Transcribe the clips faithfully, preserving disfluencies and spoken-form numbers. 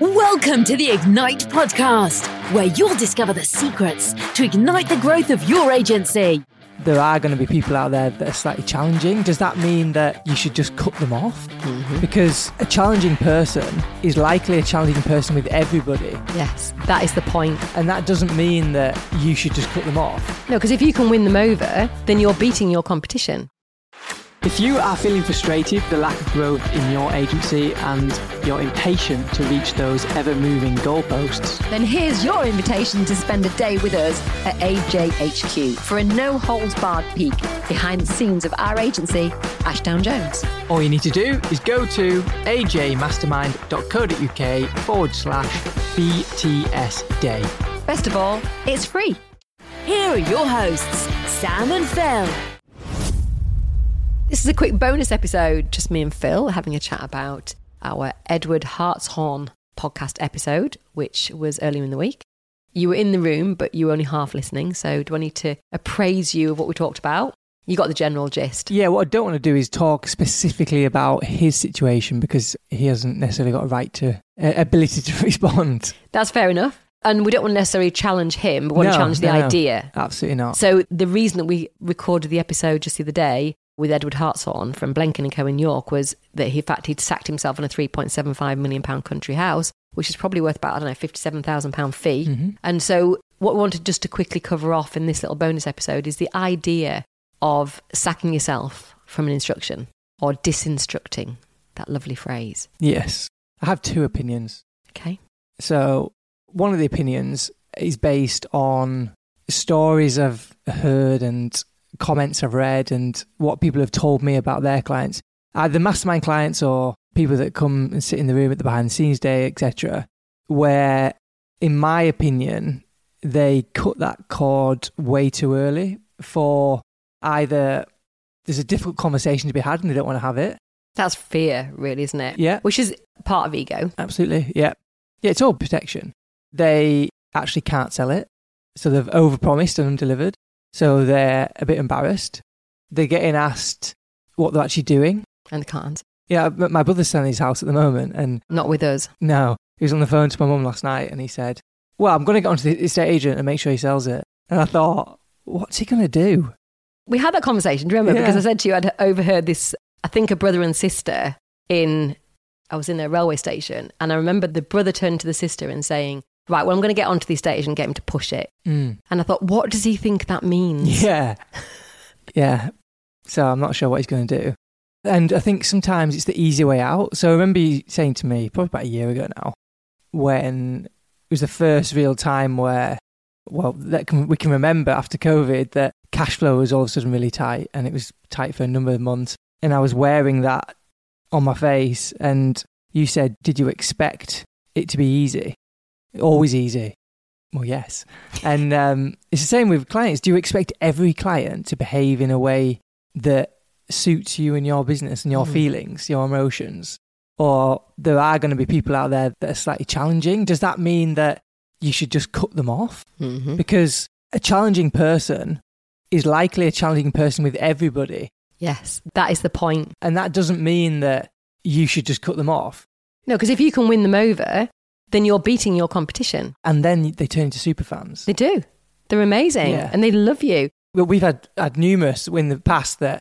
Welcome to the Ignite podcast, where you'll discover the secrets to ignite the growth of your agency. There are going to be people out there that are slightly challenging. Does that mean that you should just cut them off? Mm-hmm. Because a challenging person is likely a challenging person with everybody. Yes, that is the point. And that doesn't mean that you should just cut them off. No, because if you can win them over, then you're beating your competition. If you are feeling frustrated, the lack of growth in your agency, and you're impatient to reach those ever-moving goalposts, then here's your invitation to spend a day with us at A J H Q for a no-holds-barred peek behind the scenes of our agency, Ashdown Jones. all you need to do is go to ajmastermind.co.uk forward slash BTS day. Best of all, it's free. Here are your hosts, Sam and Phil. This is a quick bonus episode, just me and Phil having a chat about our Edward Hartshorn podcast episode, which was earlier in the week. You were in the room, but you were only half listening, so do I need to appraise you of what we talked about? You got the general gist. Yeah, what I don't want to do is talk specifically about his situation because he hasn't necessarily got a right to, uh, ability to respond. That's fair enough. And we don't want to necessarily challenge him, but we want No, to challenge the no, no. idea. Absolutely not. So the reason that we recorded the episode just the other day with Edward Hartshorn from Blenkin and Co in York was that he, in fact, he'd sacked himself on a three point seven five million pounds country house, which is probably worth about, I don't know, fifty-seven thousand pounds fee. Mm-hmm. And so what we wanted just to quickly cover off in this little bonus episode is the idea of sacking yourself from an instruction or disinstructing, that lovely phrase. Yes. I have two opinions. Okay. So one of the opinions is based on stories I've heard and comments I've read and what people have told me about their clients, either mastermind clients or people that come and sit in the room at the behind the scenes day, et cetera, where, in my opinion, they cut that cord way too early for either there's a difficult conversation to be had and they don't want to have it. That's fear, really, isn't it? Yeah. Which is part of ego. Absolutely. Yeah. Yeah, it's all protection. They actually can't sell it. So they've overpromised and undelivered. So they're a bit embarrassed. They're getting asked what they're actually doing. And they can't. Yeah, m- my brother's selling his house at the moment. And Not with us. no, he was on the phone to my mum last night and he said, well, I'm going to get onto the estate agent and make sure he sells it. And I thought, what's he going to do? We had that conversation, do you remember? Yeah. Because I said to you, I'd overheard this, I think a brother and sister in, I was in a railway station. And I remember the brother turned to the sister and saying, right, well, I'm going to get onto the estate agent and get him to push it. Mm. And I thought, what does he think that means? Yeah. Yeah. So I'm not sure what he's going to do. And I think sometimes it's the easy way out. So I remember you saying to me, probably about a year ago now, when it was the first real time where, well, that can, we can remember after COVID that cash flow was all of a sudden really tight and it was tight for a number of months. And I was wearing that on my face and you said, did you expect it to be easy? Always easy. Well, yes. And um, it's the same with clients. Do you expect every client to behave in a way that suits you and your business and your Mm. feelings, your emotions? Or there are going to be people out there that are slightly challenging. Does that mean that you should just cut them off? Mm-hmm. Because a challenging person is likely a challenging person with everybody. Yes, that is the point. And that doesn't mean that you should just cut them off. No, because if you can win them over, then you're beating your competition. And then they turn into super fans. They do. They're amazing. Yeah. And they love you. Well, we've had, had numerous in the past that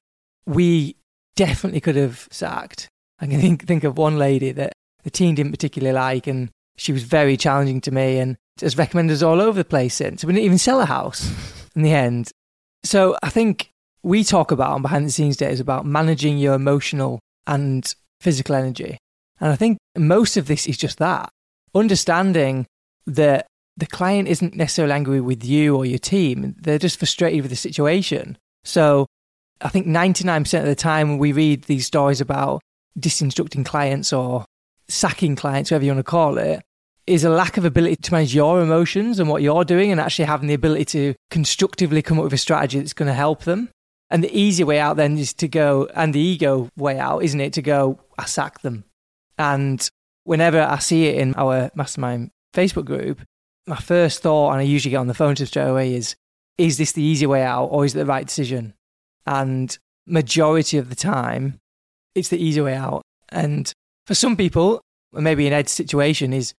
we definitely could have sacked. I can think, think of one lady that the team didn't particularly like and she was very challenging to me and has recommended us all over the place since. We didn't even sell a house in the end. So I think we talk about on Behind the Scenes Days about managing your emotional and physical energy. And I think most of this is just that. Understanding that the client isn't necessarily angry with you or your team. They're just frustrated with the situation. So I think ninety-nine percent of the time when we read these stories about disinstructing clients or sacking clients, whatever you want to call it, is a lack of ability to manage your emotions and what you're doing and actually having the ability to constructively come up with a strategy that's going to help them. And the easy way out then is to go, and the ego way out, isn't it, to go, I sack them. And whenever I see it in our mastermind Facebook group, my first thought, and I usually get on the phone to straight away, is, is this the easy way out or is it the right decision? And majority of the time, it's the easy way out. And for some people, maybe in Ed's situation, is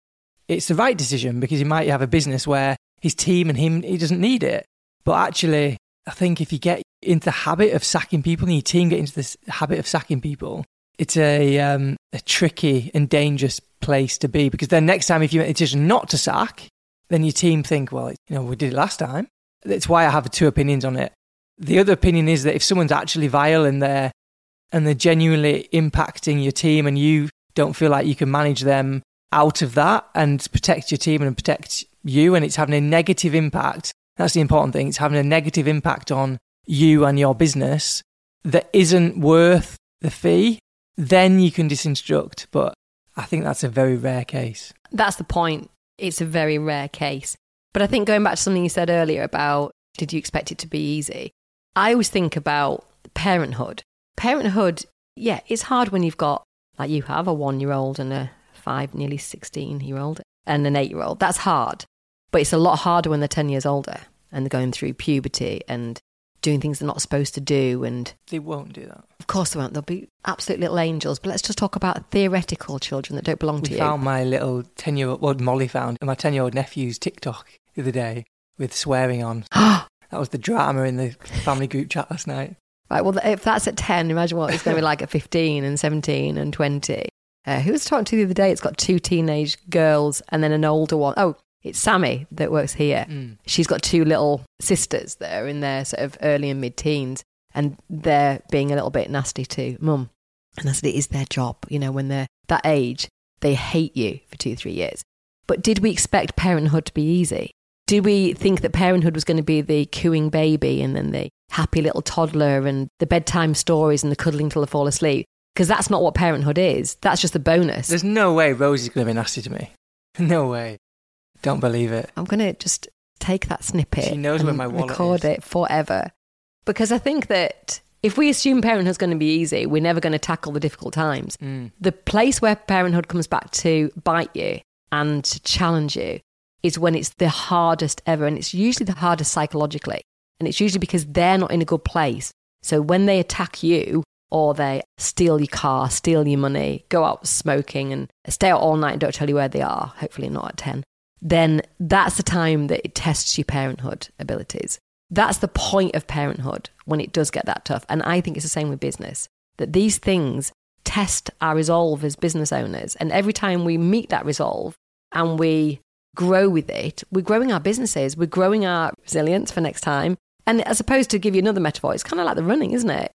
it's the right decision because he might have a business where his team and him, he doesn't need it. But actually, I think if you get into the habit of sacking people and your team get into this habit of sacking people, it's a, um, a tricky and dangerous place to be, because then next time if you make a decision not to sack, then your team think, well, you know, we did it last time. That's why I have two opinions on it. The other opinion is that if someone's actually vile and they're, and they're genuinely impacting your team and you don't feel like you can manage them out of that and protect your team and protect you, and it's having a negative impact, that's the important thing, it's having a negative impact on you and your business that isn't worth the fee, then you can disinstruct. But I think that's a very rare case. That's the point. It's a very rare case. But I think going back to something you said earlier about, did you expect it to be easy? I always think about parenthood. Parenthood, yeah, it's hard when you've got, like you have, a one-year-old and a five, nearly sixteen-year-old and an eight-year-old. That's hard. But it's a lot harder when they're ten years older and they're going through puberty and doing things they're not supposed to do. And they won't do that. Of course they won't. They'll be absolute little angels. But let's just talk about theoretical children that don't belong to we you. We found my little ten-year-old, well, Molly found my ten-year-old nephew's TikTok the other day with swearing on. That was the drama in the family group chat last night. Right, well, if that's at ten, imagine what it's going to be like at fifteen and seventeen and twenty. Uh, who was talking to the other day? It's got two teenage girls and then an older one. Oh, it's Sammy that works here. Mm. She's got two little sisters that are in their sort of early and mid-teens, and they're being a little bit nasty to mum. And I said, it is their job. You know, when they're that age, they hate you for two, three years. But did we expect parenthood to be easy? Did we think that parenthood was going to be the cooing baby and then the happy little toddler and the bedtime stories and the cuddling till they fall asleep? Because that's not what parenthood is. That's just a bonus. There's no way Rosie's going to be nasty to me. No way. Don't believe it. I'm going to just take that snippet. She knows where my wallet record is. it forever. Because I think that if we assume parenthood's going to be easy, we're never going to tackle the difficult times. Mm. The place where parenthood comes back to bite you and to challenge you is when it's the hardest ever. And it's usually the hardest psychologically. And it's usually because they're not in a good place. So when they attack you, or they steal your car, steal your money, go out smoking and stay out all night and don't tell you where they are, hopefully not at ten, then that's the time that it tests your parenthood abilities. That's the point of parenthood when it does get that tough. And I think it's the same with business, that these things test our resolve as business owners. And every time we meet that resolve and we grow with it, we're growing our businesses, we're growing our resilience for next time. And as opposed to give you another metaphor, it's kind of like the running, isn't it?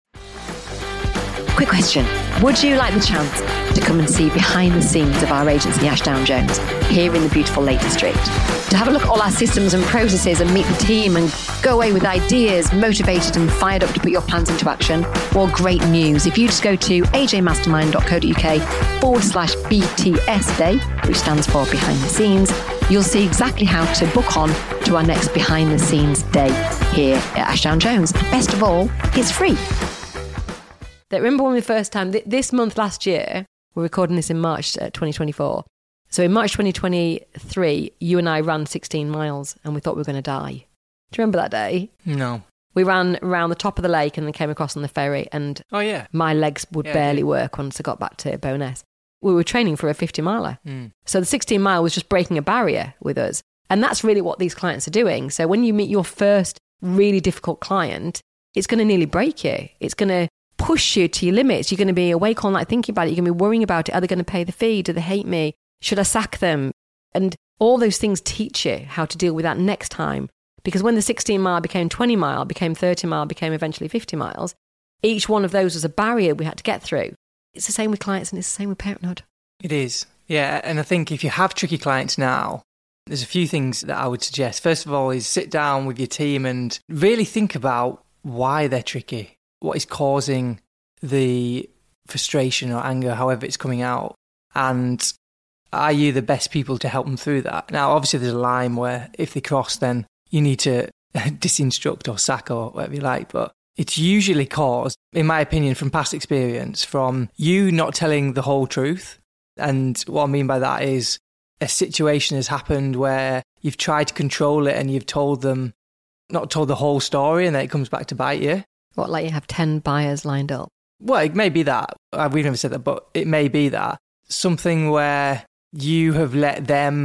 Quick question. Would you like the chance to come and see behind the scenes of our agency, Ashdown Jones, here in the beautiful Lake District? To have a look at all our systems and processes and meet the team and go away with ideas, motivated and fired up to put your plans into action? Well, great news. If you just go to ajmastermind.co.uk forward slash BTS Day, which stands for behind the scenes, you'll see exactly how to book on to our next behind the scenes day here at Ashdown Jones. Best of all, it's free. That remember when we first time, th- this month last year, we're recording this in March uh, twenty twenty-four. So in March twenty twenty-three, you and I ran sixteen miles and we thought we were going to die. Do you remember that day? No. We ran around the top of the lake and then came across on the ferry, and oh yeah, my legs would yeah, barely yeah. work once I got back to Bowness. We were training for a fifty miler. Mm. So the sixteen mile was just breaking a barrier with us. And that's really what these clients are doing. So when you meet your first really difficult client, it's going to nearly break you. It's going to push you to your limits. You're going to be awake all night thinking about it. You're going to be worrying about it. Are they going to pay the fee? Do they hate me? Should I sack them? And all those things teach you how to deal with that next time. Because when the sixteen mile became twenty mile, became thirty mile, became eventually fifty miles, each one of those was a barrier we had to get through. It's the same with clients and it's the same with parenthood. It is. Yeah. And I think if you have tricky clients now, there's a few things that I would suggest. First of all is sit down with your team and really think about why they're tricky. What is causing the frustration or anger, however it's coming out, and are you the best people to help them through that? Now, obviously, there's a line where if they cross, then you need to disinstruct or sack or whatever you like, but it's usually caused, in my opinion, from past experience, from you not telling the whole truth. And what I mean by that is a situation has happened where you've tried to control it and you've told them, not told the whole story, and then it comes back to bite you. What, like you have ten buyers lined up? Well, it may be that. We've never said that, but it may be that. Something where you have let them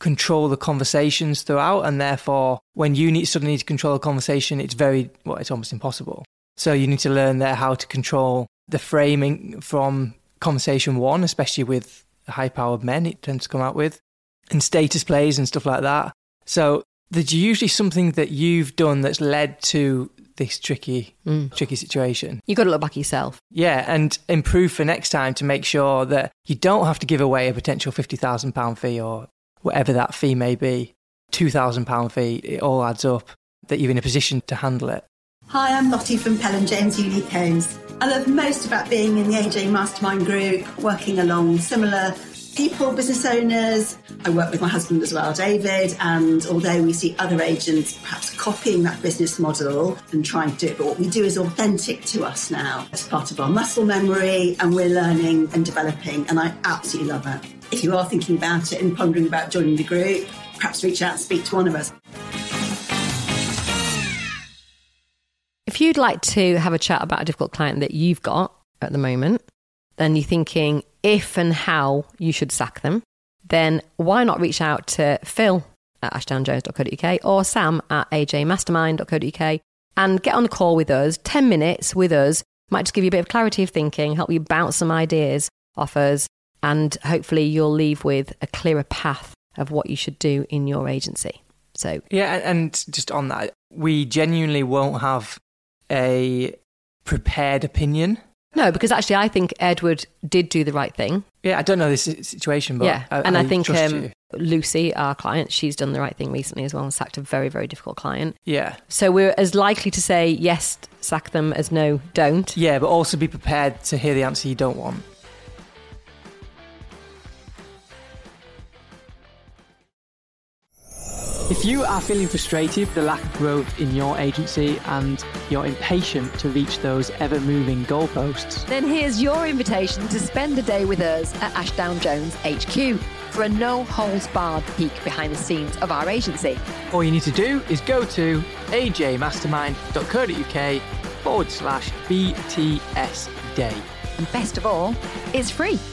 control the conversations throughout, and therefore when you need suddenly need to control a conversation, it's very, well, it's almost impossible. So you need to learn there how to control the framing from conversation one, especially with high-powered men, it tends to come out with, and status plays and stuff like that. So there's usually something that you've done that's led to this tricky, mm. tricky situation. You've got to look back at yourself. Yeah, and improve for next time to make sure that you don't have to give away a potential fifty thousand pounds fee or whatever that fee may be, two thousand pounds fee, it all adds up, that you're in a position to handle it. Hi, I'm Lottie from Pell and James Unique Homes. I love most about being in the A J Mastermind group, working along similar people, business owners. I work with my husband as well, David, and although we see other agents perhaps copying that business model and trying to do it, but what we do is authentic to us now. It's part of our muscle memory, and we're learning and developing, and I absolutely love it. If you are thinking about it and pondering about joining the group, perhaps reach out and speak to one of us. If you'd like to have a chat about a difficult client that you've got at the moment, then you're thinking if and how you should sack them, then why not reach out to Phil at ashdown jones dot co dot uk or Sam at a j mastermind dot co dot uk and get on a call with us. ten minutes with us might just give you a bit of clarity of thinking, help you bounce some ideas off us, and hopefully you'll leave with a clearer path of what you should do in your agency. So yeah, and just on that, we genuinely won't have a prepared opinion. No, because actually I think Edward did do the right thing. Yeah, I don't know this situation, but yeah, I, and I, I think trust um, you. Lucy, our client, she's done the right thing recently as well and sacked a very, very difficult client. Yeah. So we're as likely to say yes, sack them, as no, don't. Yeah, but also be prepared to hear the answer you don't want. If you are feeling frustrated with the lack of growth in your agency and you're impatient to reach those ever-moving goalposts, then here's your invitation to spend a day with us at Ashdown Jones H Q for a no-holds-barred peek behind the scenes of our agency. All you need to do is go to a j mastermind dot co dot uk forward slash B T S day. And best of all, it's free.